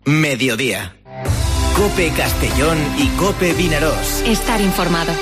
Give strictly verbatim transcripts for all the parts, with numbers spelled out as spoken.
Mediodía. COPE Castellón y COPE Vinarós. Estar informado.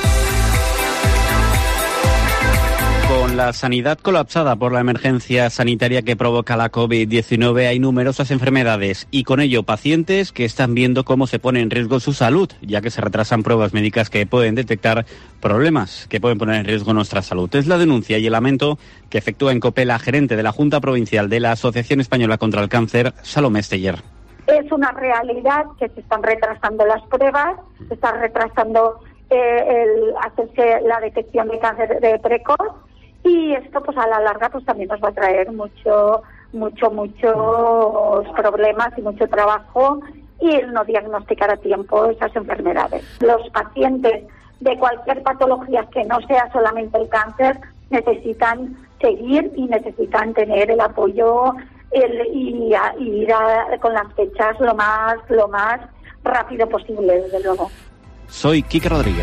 Con la sanidad colapsada por la emergencia sanitaria que provoca la COVID diecinueve, hay numerosas enfermedades y con ello pacientes que están viendo cómo se pone en riesgo su salud, ya que se retrasan pruebas médicas que pueden detectar problemas que pueden poner en riesgo nuestra salud. Es la denuncia y el lamento que efectúa en COPE la gerente de la Junta Provincial de la Asociación Española contra el Cáncer, Salomé Esteller. Es una realidad que se están retrasando las pruebas, se está retrasando eh, el hacerse la detección de cáncer de precoz. Y esto, pues a la larga, pues también nos va a traer mucho, mucho, muchos problemas y mucho trabajo y el no diagnosticar a tiempo esas enfermedades. Los pacientes de cualquier patología que no sea solamente el cáncer necesitan seguir y necesitan tener el apoyo el, y, a, y ir a, con las fechas lo más, lo más rápido posible, desde luego. Soy Quique Rodríguez.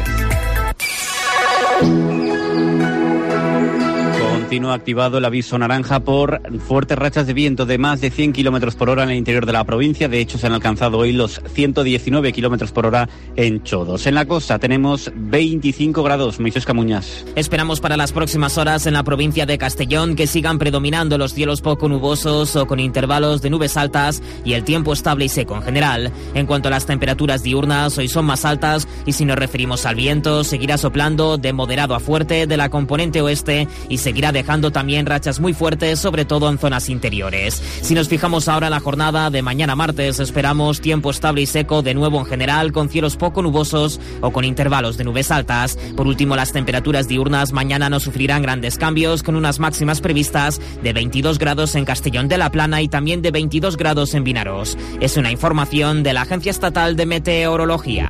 Continúa activado el aviso naranja por fuertes rachas de viento de más de cien kilómetros por hora en el interior de la provincia. De hecho, se han alcanzado hoy los ciento diecinueve kilómetros por hora en Chodos. En la costa tenemos veinticinco grados. Moisés Camuñas. Esperamos para las próximas horas en la provincia de Castellón que sigan predominando los cielos poco nubosos o con intervalos de nubes altas y el tiempo estable y seco en general. En cuanto a las temperaturas diurnas, hoy son más altas y si nos referimos al viento, seguirá soplando de moderado a fuerte de la componente oeste y seguirá dejando también rachas muy fuertes, sobre todo en zonas interiores. Si nos fijamos ahora en la jornada de mañana martes, esperamos tiempo estable y seco de nuevo en general, con cielos poco nubosos o con intervalos de nubes altas. Por último, las temperaturas diurnas mañana no sufrirán grandes cambios, con unas máximas previstas de veintidós grados en Castellón de la Plana y también de veintidós grados en Vinarós. Es una información de la Agencia Estatal de Meteorología.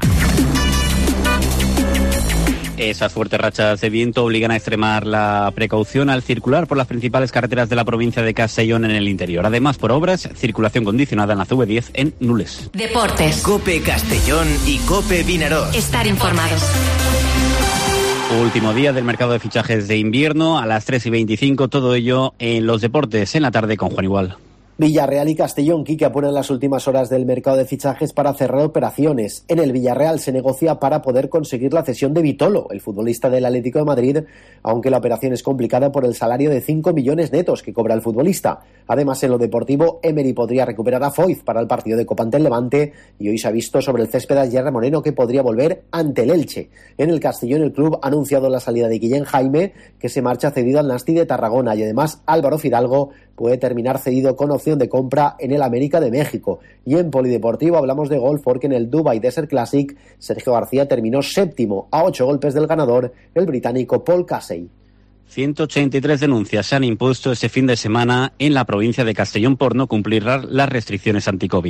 Esas fuertes rachas de viento obligan a extremar la precaución al circular por las principales carreteras de la provincia de Castellón en el interior. Además, por obras, circulación condicionada en la C V diez en Nules. Deportes. COPE Castellón y COPE Vinarós. Estar informados. Último día del mercado de fichajes de invierno, a las tres y veinticinco, todo ello en los deportes, en la tarde con Juan Igual. Villarreal y Castellón, Quique, apuran las últimas horas del mercado de fichajes para cerrar operaciones. En el Villarreal se negocia para poder conseguir la cesión de Vitolo, el futbolista del Atlético de Madrid, aunque la operación es complicada por el salario de cinco millones netos que cobra el futbolista. Además, en lo deportivo, Emery podría recuperar a Foyth para el partido de Copa ante el Levante y hoy se ha visto sobre el césped a Yerra Moreno, que podría volver ante el Elche. En el Castellón, el club ha anunciado la salida de Guillén Jaime, que se marcha cedido al Nasti de Tarragona, y además Álvaro Fidalgo puede terminar cedido con opción de compra en el América de México. Y en polideportivo hablamos de golf porque en el Dubai Desert Classic Sergio García terminó séptimo a ocho golpes del ganador, el británico Paul Casey. ciento ochenta y tres denuncias se han impuesto este fin de semana en la provincia de Castellón por no cumplir las restricciones anti-COVID.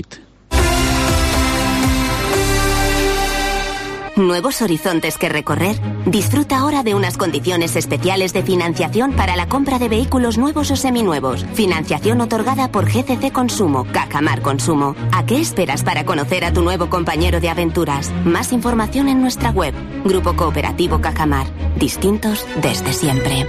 ¿Nuevos horizontes que recorrer? Disfruta ahora de unas condiciones especiales de financiación para la compra de vehículos nuevos o seminuevos. Financiación otorgada por G C C Consumo, Cajamar Consumo. ¿A qué esperas para conocer a tu nuevo compañero de aventuras? Más información en nuestra web. Grupo Cooperativo Cajamar. Distintos desde siempre.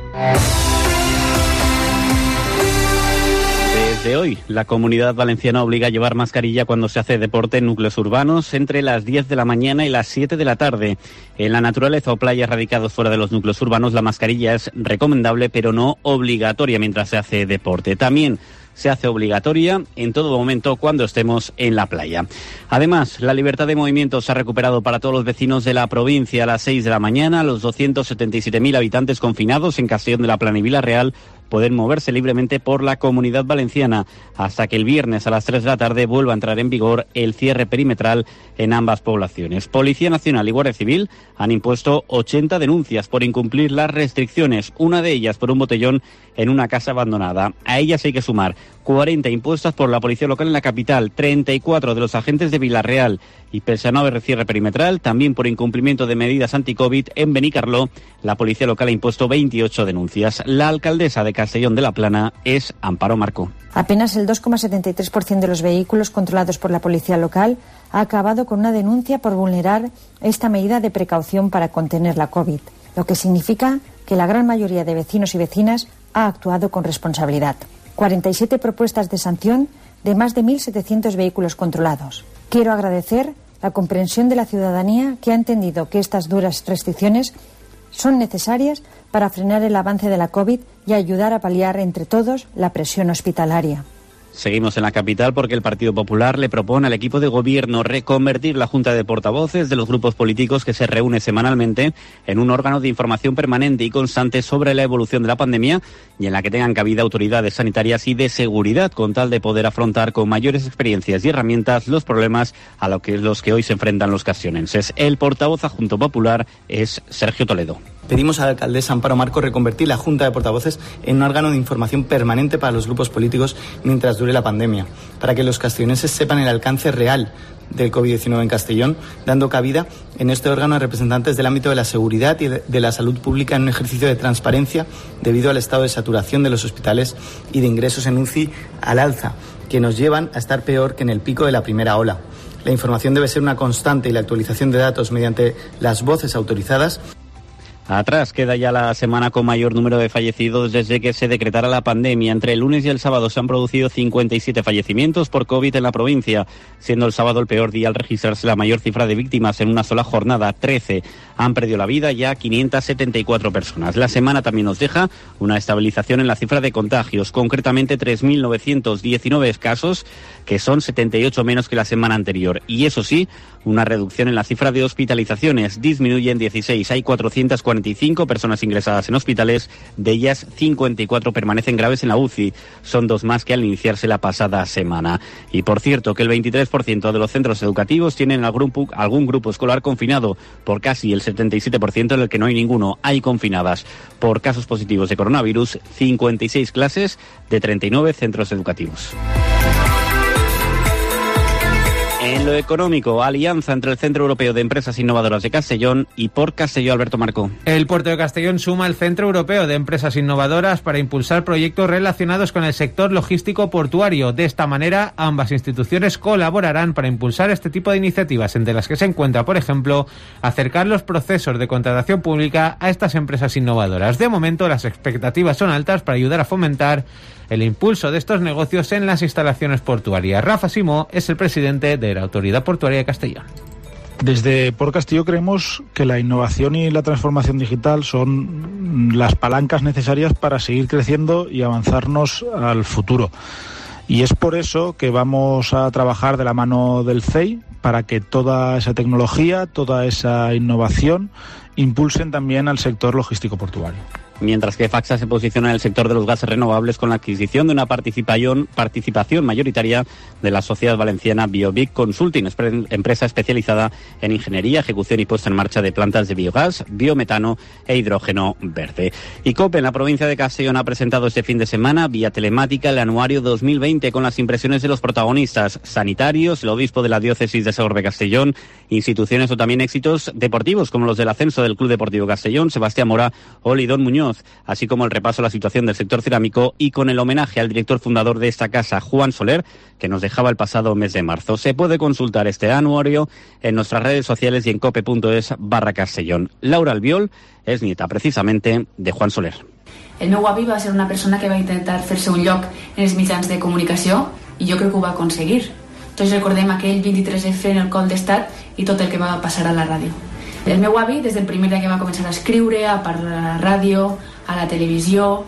Desde hoy, la Comunidad Valenciana obliga a llevar mascarilla cuando se hace deporte en núcleos urbanos entre las diez de la mañana y las siete de la tarde. En la naturaleza o playas radicados fuera de los núcleos urbanos, la mascarilla es recomendable, pero no obligatoria mientras se hace deporte. También se hace obligatoria en todo momento cuando estemos en la playa. Además, la libertad de movimiento se ha recuperado para todos los vecinos de la provincia. A las seis de la mañana, los doscientos setenta y siete mil habitantes confinados en Castellón de la Plana y Vila-real pueden moverse libremente por la Comunidad Valenciana hasta que el viernes a las tres de la tarde vuelva a entrar en vigor el cierre perimetral en ambas poblaciones. Policía Nacional y Guardia Civil han impuesto ochenta denuncias por incumplir las restricciones, una de ellas por un botellón en una casa abandonada. A ellas hay que sumar cuarenta impuestas por la Policía Local en la capital, treinta y cuatro de los agentes de Vila-real y pese a no haber cierre perimetral, también por incumplimiento de medidas anti-COVID en Benicarló, la Policía Local ha impuesto veintiocho denuncias. La alcaldesa de Castellón de la Plana es Amparo Marco. Apenas el dos coma setenta y tres por ciento de los vehículos controlados por la Policía Local ha acabado con una denuncia por vulnerar esta medida de precaución para contener la COVID, lo que significa que la gran mayoría de vecinos y vecinas ha actuado con responsabilidad. cuarenta y siete propuestas de sanción de más de mil setecientos vehículos controlados. Quiero agradecer la comprensión de la ciudadanía, que ha entendido que estas duras restricciones son necesarias para frenar el avance de la COVID y ayudar a paliar entre todos la presión hospitalaria. Seguimos en la capital porque el Partido Popular le propone al equipo de gobierno reconvertir la Junta de Portavoces de los grupos políticos, que se reúne semanalmente, en un órgano de información permanente y constante sobre la evolución de la pandemia y en la que tengan cabida autoridades sanitarias y de seguridad, con tal de poder afrontar con mayores experiencias y herramientas los problemas a los que, los que hoy se enfrentan los castionenses. El portavoz adjunto popular es Sergio Toledo. Pedimos a la alcaldesa Amparo Marco reconvertir la Junta de Portavoces en un órgano de información permanente para los grupos políticos mientras dure la pandemia, para que los castellonenses sepan el alcance real del COVID diecinueve en Castellón, dando cabida en este órgano a representantes del ámbito de la seguridad y de la salud pública en un ejercicio de transparencia debido al estado de saturación de los hospitales y de ingresos en U C I al alza, que nos llevan a estar peor que en el pico de la primera ola. La información debe ser una constante y la actualización de datos mediante las voces autorizadas. Atrás queda ya la semana con mayor número de fallecidos desde que se decretara la pandemia. Entre el lunes y el sábado se han producido cincuenta y siete fallecimientos por COVID en la provincia, siendo el sábado el peor día al registrarse la mayor cifra de víctimas en una sola jornada. trece han perdido la vida ya quinientas setenta y cuatro personas. La semana también nos deja una estabilización en la cifra de contagios, concretamente tres mil novecientos diecinueve casos, que son setenta y ocho menos que la semana anterior. Y eso sí, una reducción en la cifra de hospitalizaciones, disminuyen dieciséis. Hay cuatrocientas cuarenta y cinco personas ingresadas en hospitales, de ellas cincuenta y cuatro permanecen graves en la U C I. Son dos más que al iniciarse la pasada semana. Y por cierto, que el veintitrés por ciento de los centros educativos tienen algún, algún grupo escolar confinado, por casi el setenta y siete por ciento en el que no hay ninguno. Hay confinadas por casos positivos de coronavirus cincuenta y seis clases de treinta y nueve centros educativos. En lo económico, alianza entre el Centro Europeo de Empresas Innovadoras de Castellón y Port Castelló. Alberto Marco. El puerto de Castellón suma el Centro Europeo de Empresas Innovadoras para impulsar proyectos relacionados con el sector logístico portuario. De esta manera, ambas instituciones colaborarán para impulsar este tipo de iniciativas, entre las que se encuentra, por ejemplo, acercar los procesos de contratación pública a estas empresas innovadoras. De momento, las expectativas son altas para ayudar a fomentar el impulso de estos negocios en las instalaciones portuarias. Rafa Simó es el presidente de la Autoridad Portuaria de Castellón. Desde Port Castelló creemos que la innovación y la transformación digital son las palancas necesarias para seguir creciendo y avanzarnos al futuro. Y es por eso que vamos a trabajar de la mano del C E I para que toda esa tecnología, toda esa innovación impulsen también al sector logístico portuario. Mientras que Facsa se posiciona en el sector de los gases renovables con la adquisición de una participación, participación mayoritaria de la sociedad valenciana Biovic Consulting, empresa especializada en ingeniería, ejecución y puesta en marcha de plantas de biogás, biometano e hidrógeno verde. Y COPE en la provincia de Castellón ha presentado este fin de semana, vía telemática, el anuario dos mil veinte con las impresiones de los protagonistas sanitarios, el obispo de la diócesis de Segorbe-Castellón, instituciones o también éxitos deportivos como los del ascenso del Club Deportivo Castellón, Sebastián Mora o Lidón Muñoz, así como el repaso a la situación del sector cerámico y con el homenaje al director fundador de esta casa, Juan Soler, que nos dejaba el pasado mes de marzo. Se puede consultar este anuario en nuestras redes sociales y en cope.es barra Castellón. Laura Albiol és nieta precisamente de Juan Soler. El meu avi va ser una persona que va intentar fer-se un lloc en els mitjans de comunicació i jo crec que ho va aconseguir. Tots recordem aquell vint-i-tres efe en el cop d'estat i tot el que va passar a la ràdio. El meu avi, des del primer dia que va començar a escriure, a parlar a la ràdio, a la televisió,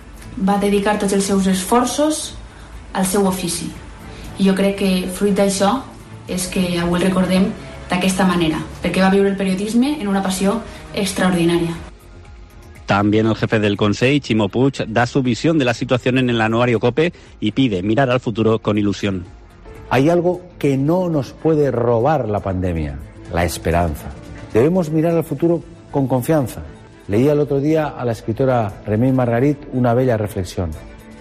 va dedicar tots els seus esforços al seu ofici. I jo crec que fruit d'això és que avui el recordem d'aquesta manera, perquè va viure el periodisme en una passió extraordinària. También el jefe del Consell, Ximo Puig, da su visión de la situación en el anuario COPE y pide mirar al futuro con ilusión. Hay algo que no nos puede robar la pandemia, la esperanza. Debemos mirar al futuro con confianza. Leía el otro día a la escritora Remei Margarit una bella reflexión.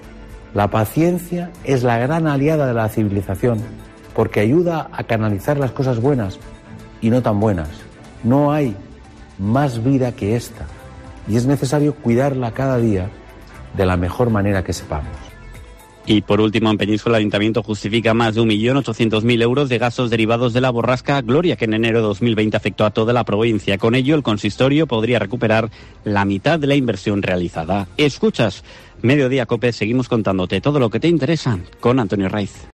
La paciencia es la gran aliada de la civilización porque ayuda a canalizar las cosas buenas y no tan buenas. No hay más vida que esta y es necesario cuidarla cada día de la mejor manera que sepamos. Y por último, en Peñíscola, el Ayuntamiento justifica más de un millón ochocientos mil euros de gastos derivados de la borrasca Gloria, que en enero de dos mil veinte afectó a toda la provincia. Con ello, el consistorio podría recuperar la mitad de la inversión realizada. Escuchas Mediodía COPE, seguimos contándote todo lo que te interesa con Antonio Raiz.